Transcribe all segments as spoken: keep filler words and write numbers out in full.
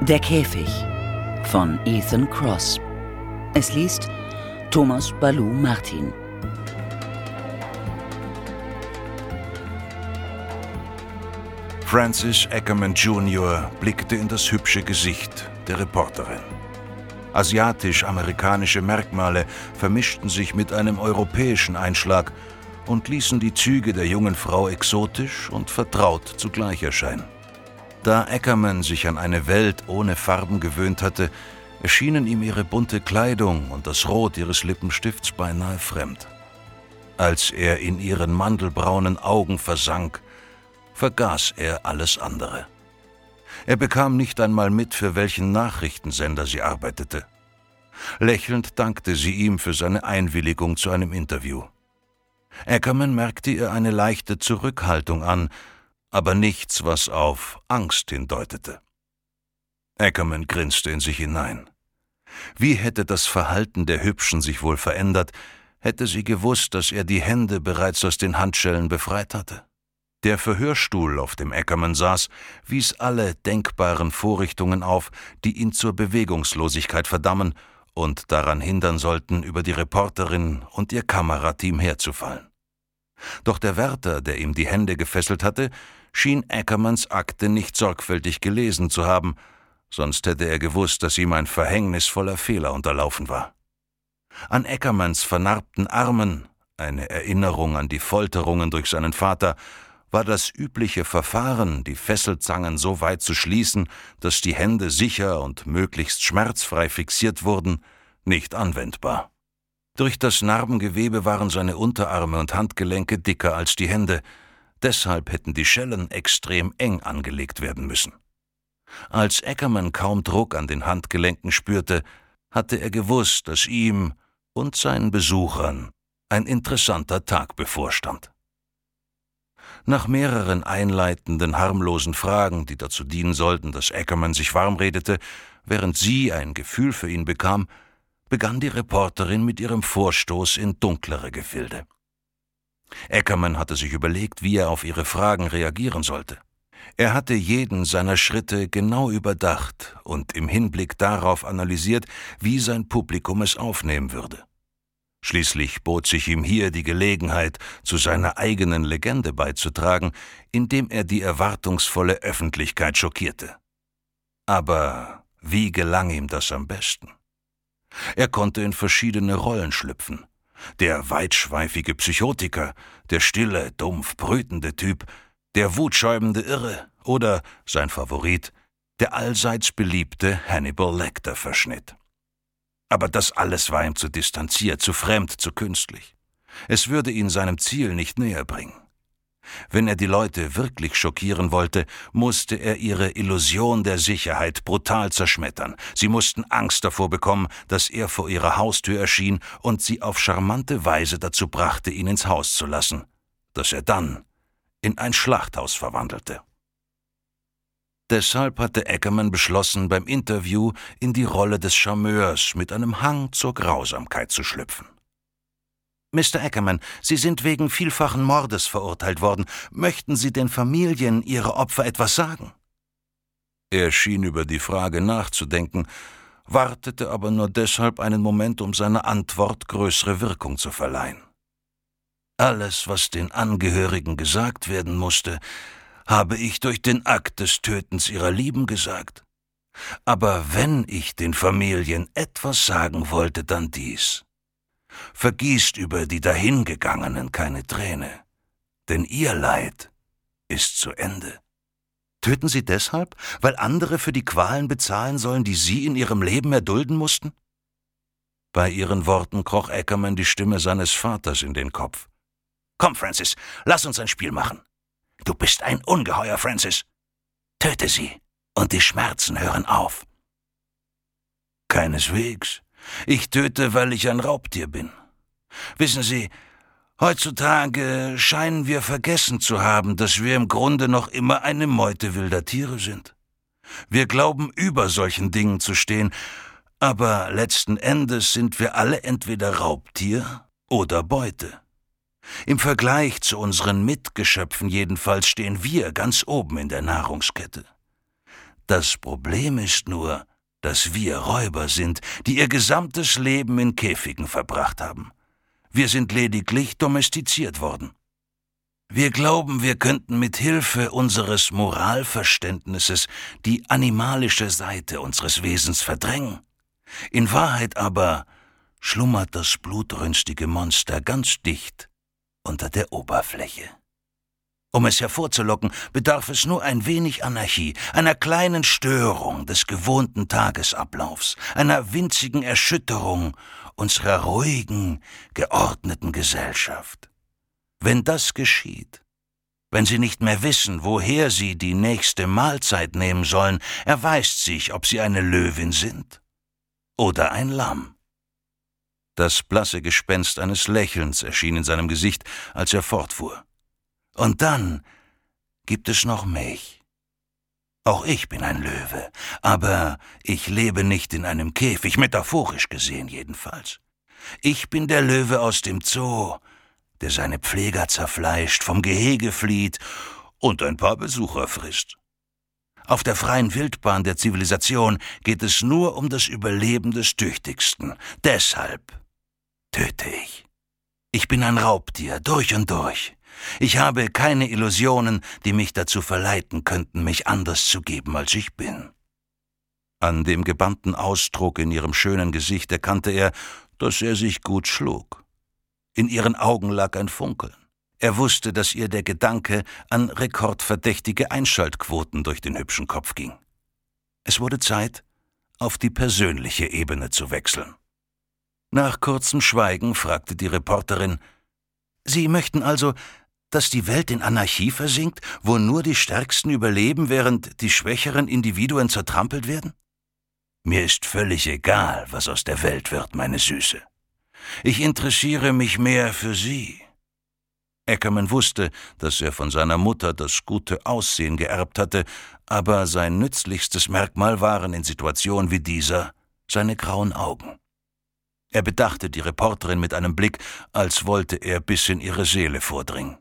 Der Käfig von Ethan Kross. Es liest Thomas Ballew-Martin. Francis Ackerman Junior blickte in das hübsche Gesicht der Reporterin. Asiatisch-amerikanische Merkmale vermischten sich mit einem europäischen Einschlag und ließen die Züge der jungen Frau exotisch und vertraut zugleich erscheinen. Da Ackerman sich an eine Welt ohne Farben gewöhnt hatte, erschienen ihm ihre bunte Kleidung und das Rot ihres Lippenstifts beinahe fremd. Als er in ihren mandelbraunen Augen versank, vergaß er alles andere. Er bekam nicht einmal mit, für welchen Nachrichtensender sie arbeitete. Lächelnd dankte sie ihm für seine Einwilligung zu einem Interview. Ackerman merkte ihr eine leichte Zurückhaltung an, aber nichts, was auf Angst hindeutete. Ackerman grinste in sich hinein. Wie hätte das Verhalten der Hübschen sich wohl verändert, hätte sie gewusst, dass er die Hände bereits aus den Handschellen befreit hatte? Der Verhörstuhl, auf dem Ackerman saß, wies alle denkbaren Vorrichtungen auf, die ihn zur Bewegungslosigkeit verdammen und daran hindern sollten, über die Reporterin und ihr Kamerateam herzufallen. Doch der Wärter, der ihm die Hände gefesselt hatte, schien Ackermans Akte nicht sorgfältig gelesen zu haben, sonst hätte er gewusst, dass ihm ein verhängnisvoller Fehler unterlaufen war. An Ackermans vernarbten Armen, eine Erinnerung an die Folterungen durch seinen Vater, war das übliche Verfahren, die Fesselzangen so weit zu schließen, dass die Hände sicher und möglichst schmerzfrei fixiert wurden, nicht anwendbar. Durch das Narbengewebe waren seine Unterarme und Handgelenke dicker als die Hände, deshalb hätten die Schellen extrem eng angelegt werden müssen. Als Ackerman kaum Druck an den Handgelenken spürte, hatte er gewusst, dass ihm und seinen Besuchern ein interessanter Tag bevorstand. Nach mehreren einleitenden, harmlosen Fragen, die dazu dienen sollten, dass Ackerman sich warm redete, während sie ein Gefühl für ihn bekam, begann die Reporterin mit ihrem Vorstoß in dunklere Gefilde. Ackerman hatte sich überlegt, wie er auf ihre Fragen reagieren sollte. Er hatte jeden seiner Schritte genau überdacht und im Hinblick darauf analysiert, wie sein Publikum es aufnehmen würde. Schließlich bot sich ihm hier die Gelegenheit, zu seiner eigenen Legende beizutragen, indem er die erwartungsvolle Öffentlichkeit schockierte. Aber wie gelang ihm das am besten? Er konnte in verschiedene Rollen schlüpfen. Der weitschweifige Psychotiker, der stille, dumpf brütende Typ, der wutschäumende Irre oder, sein Favorit, der allseits beliebte Hannibal Lecter-Verschnitt. Aber das alles war ihm zu distanziert, zu fremd, zu künstlich. Es würde ihn seinem Ziel nicht näher bringen. Wenn er die Leute wirklich schockieren wollte, musste er ihre Illusion der Sicherheit brutal zerschmettern. Sie mussten Angst davor bekommen, dass er vor ihrer Haustür erschien und sie auf charmante Weise dazu brachte, ihn ins Haus zu lassen, das er dann in ein Schlachthaus verwandelte. Deshalb hatte Ackerman beschlossen, beim Interview in die Rolle des Charmeurs mit einem Hang zur Grausamkeit zu schlüpfen. »Mister Ackerman, Sie sind wegen vielfachen Mordes verurteilt worden. Möchten Sie den Familien Ihrer Opfer etwas sagen?« Er schien über die Frage nachzudenken, wartete aber nur deshalb einen Moment, um seiner Antwort größere Wirkung zu verleihen. »Alles, was den Angehörigen gesagt werden musste, habe ich durch den Akt des Tötens ihrer Lieben gesagt. Aber wenn ich den Familien etwas sagen wollte, dann dies: Vergießt über die Dahingegangenen keine Träne, denn ihr Leid ist zu Ende.« »Töten Sie deshalb, weil andere für die Qualen bezahlen sollen, die Sie in Ihrem Leben erdulden mussten?« Bei ihren Worten kroch Ackerman die Stimme seines Vaters in den Kopf. »Komm, Francis, lass uns ein Spiel machen. Du bist ein Ungeheuer, Francis. Töte sie, und die Schmerzen hören auf.« »Keineswegs. Ich töte, weil ich ein Raubtier bin. Wissen Sie, heutzutage scheinen wir vergessen zu haben, dass wir im Grunde noch immer eine Meute wilder Tiere sind. Wir glauben, über solchen Dingen zu stehen, aber letzten Endes sind wir alle entweder Raubtier oder Beute. Im Vergleich zu unseren Mitgeschöpfen jedenfalls stehen wir ganz oben in der Nahrungskette. Das Problem ist nur, dass wir Räuber sind, die ihr gesamtes Leben in Käfigen verbracht haben. Wir sind lediglich domestiziert worden. Wir glauben, wir könnten mit Hilfe unseres Moralverständnisses die animalische Seite unseres Wesens verdrängen. In Wahrheit aber schlummert das blutrünstige Monster ganz dicht unter der Oberfläche. Um es hervorzulocken, bedarf es nur ein wenig Anarchie, einer kleinen Störung des gewohnten Tagesablaufs, einer winzigen Erschütterung unserer ruhigen, geordneten Gesellschaft. Wenn das geschieht, wenn sie nicht mehr wissen, woher sie die nächste Mahlzeit nehmen sollen, erweist sich, ob sie eine Löwin sind oder ein Lamm. Das blasse Gespenst eines Lächelns erschien in seinem Gesicht, als er fortfuhr. Und dann gibt es noch mich. Auch ich bin ein Löwe, aber ich lebe nicht in einem Käfig, metaphorisch gesehen jedenfalls. Ich bin der Löwe aus dem Zoo, der seine Pfleger zerfleischt, vom Gehege flieht und ein paar Besucher frisst. Auf der freien Wildbahn der Zivilisation geht es nur um das Überleben des Tüchtigsten. Deshalb töte ich. Ich bin ein Raubtier, durch und durch. Ich habe keine Illusionen, die mich dazu verleiten könnten, mich anders zu geben, als ich bin. An dem gebannten Ausdruck in ihrem schönen Gesicht erkannte er, dass er sich gut schlug. In ihren Augen lag ein Funkeln. Er wusste, dass ihr der Gedanke an rekordverdächtige Einschaltquoten durch den hübschen Kopf ging. Es wurde Zeit, auf die persönliche Ebene zu wechseln. Nach kurzem Schweigen fragte die Reporterin: »Sie möchten also, dass die Welt in Anarchie versinkt, wo nur die Stärksten überleben, während die schwächeren Individuen zertrampelt werden?« »Mir ist völlig egal, was aus der Welt wird, meine Süße. Ich interessiere mich mehr für Sie.« Ackerman wusste, dass er von seiner Mutter das gute Aussehen geerbt hatte, aber sein nützlichstes Merkmal waren in Situationen wie dieser seine grauen Augen. Er bedachte die Reporterin mit einem Blick, als wollte er bis in ihre Seele vordringen.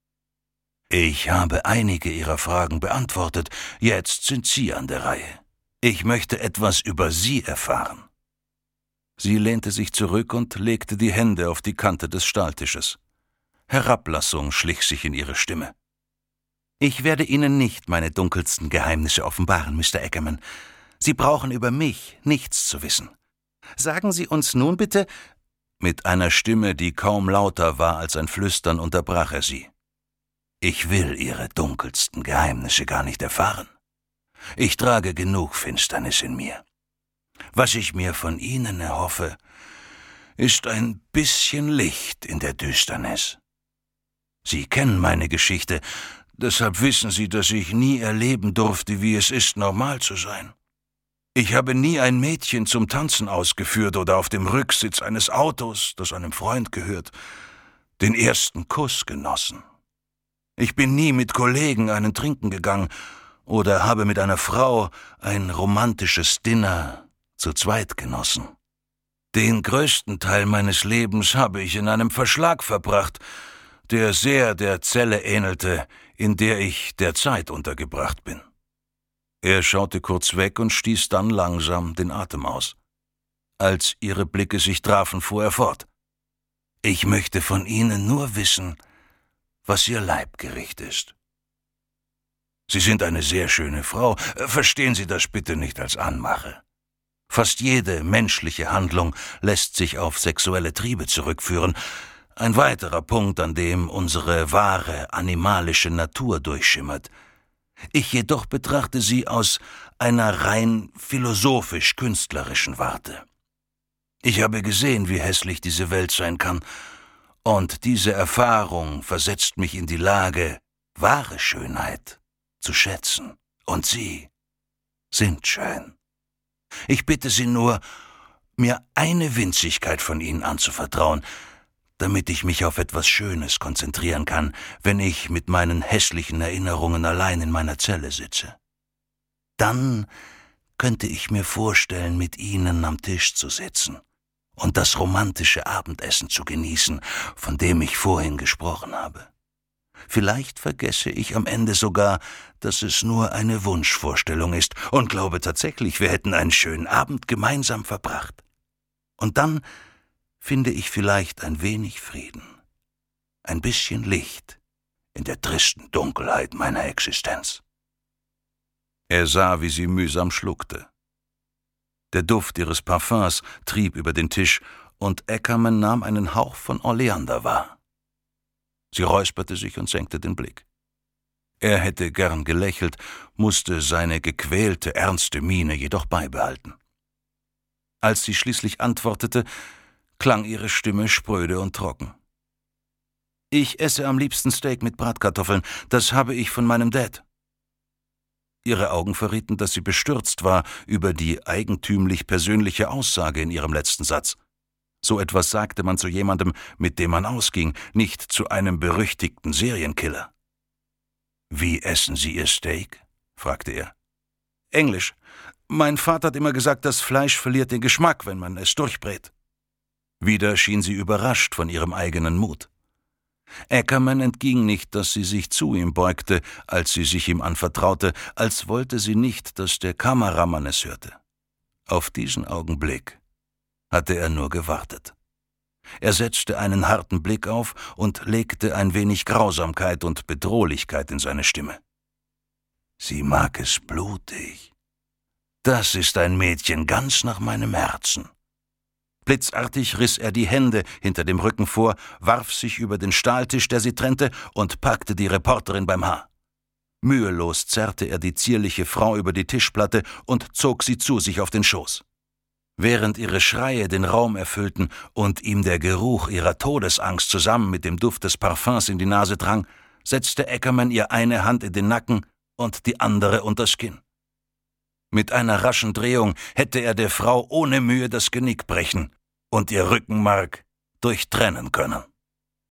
»Ich habe einige Ihrer Fragen beantwortet, jetzt sind Sie an der Reihe. Ich möchte etwas über Sie erfahren.« Sie lehnte sich zurück und legte die Hände auf die Kante des Stahltisches. Herablassung schlich sich in ihre Stimme. »Ich werde Ihnen nicht meine dunkelsten Geheimnisse offenbaren, Mister Ackerman. Sie brauchen über mich nichts zu wissen. Sagen Sie uns nun bitte...« Mit einer Stimme, die kaum lauter war als ein Flüstern, unterbrach er sie. »Ich will Ihre dunkelsten Geheimnisse gar nicht erfahren. Ich trage genug Finsternis in mir. Was ich mir von Ihnen erhoffe, ist ein bisschen Licht in der Düsternis. Sie kennen meine Geschichte, deshalb wissen Sie, dass ich nie erleben durfte, wie es ist, normal zu sein. Ich habe nie ein Mädchen zum Tanzen ausgeführt oder auf dem Rücksitz eines Autos, das einem Freund gehört, den ersten Kuss genossen. Ich bin nie mit Kollegen einen Trinken gegangen oder habe mit einer Frau ein romantisches Dinner zu zweit genossen. Den größten Teil meines Lebens habe ich in einem Verschlag verbracht, der sehr der Zelle ähnelte, in der ich derzeit untergebracht bin.« Er schaute kurz weg und stieß dann langsam den Atem aus. Als ihre Blicke sich trafen, fuhr er fort. »Ich möchte von Ihnen nur wissen, was Ihr Leibgericht ist. Sie sind eine sehr schöne Frau, verstehen Sie das bitte nicht als Anmache. Fast jede menschliche Handlung lässt sich auf sexuelle Triebe zurückführen, ein weiterer Punkt, an dem unsere wahre animalische Natur durchschimmert. Ich jedoch betrachte sie aus einer rein philosophisch-künstlerischen Warte. Ich habe gesehen, wie hässlich diese Welt sein kann, und diese Erfahrung versetzt mich in die Lage, wahre Schönheit zu schätzen. Und Sie sind schön. Ich bitte Sie nur, mir eine Winzigkeit von Ihnen anzuvertrauen, damit ich mich auf etwas Schönes konzentrieren kann, wenn ich mit meinen hässlichen Erinnerungen allein in meiner Zelle sitze. Dann könnte ich mir vorstellen, mit Ihnen am Tisch zu sitzen und das romantische Abendessen zu genießen, von dem ich vorhin gesprochen habe. Vielleicht vergesse ich am Ende sogar, dass es nur eine Wunschvorstellung ist und glaube tatsächlich, wir hätten einen schönen Abend gemeinsam verbracht. Und dann finde ich vielleicht ein wenig Frieden, ein bisschen Licht in der tristen Dunkelheit meiner Existenz. Er sah, wie sie mühsam schluckte. Der Duft ihres Parfums trieb über den Tisch, und Ackerman nahm einen Hauch von Oleander wahr. Sie räusperte sich und senkte den Blick. Er hätte gern gelächelt, musste seine gequälte, ernste Miene jedoch beibehalten. Als sie schließlich antwortete, klang ihre Stimme spröde und trocken. »Ich esse am liebsten Steak mit Bratkartoffeln, das habe ich von meinem Dad.« Ihre Augen verrieten, dass sie bestürzt war über die eigentümlich persönliche Aussage in ihrem letzten Satz. So etwas sagte man zu jemandem, mit dem man ausging, nicht zu einem berüchtigten Serienkiller. »Wie essen Sie Ihr Steak?« fragte er. »Englisch. Mein Vater hat immer gesagt, das Fleisch verliert den Geschmack, wenn man es durchbrät.« Wieder schien sie überrascht von ihrem eigenen Mut. Ackerman entging nicht, dass sie sich zu ihm beugte, als sie sich ihm anvertraute, als wollte sie nicht, dass der Kameramann es hörte. Auf diesen Augenblick hatte er nur gewartet. Er setzte einen harten Blick auf und legte ein wenig Grausamkeit und Bedrohlichkeit in seine Stimme. »Sie mag es blutig. Das ist ein Mädchen ganz nach meinem Herzen.« Blitzartig riss er die Hände hinter dem Rücken vor, warf sich über den Stahltisch, der sie trennte, und packte die Reporterin beim Haar. Mühelos zerrte er die zierliche Frau über die Tischplatte und zog sie zu sich auf den Schoß. Während ihre Schreie den Raum erfüllten und ihm der Geruch ihrer Todesangst zusammen mit dem Duft des Parfums in die Nase drang, setzte Ackerman ihr eine Hand in den Nacken und die andere unters Kinn. Mit einer raschen Drehung hätte er der Frau ohne Mühe das Genick brechen und ihr Rückenmark durchtrennen können.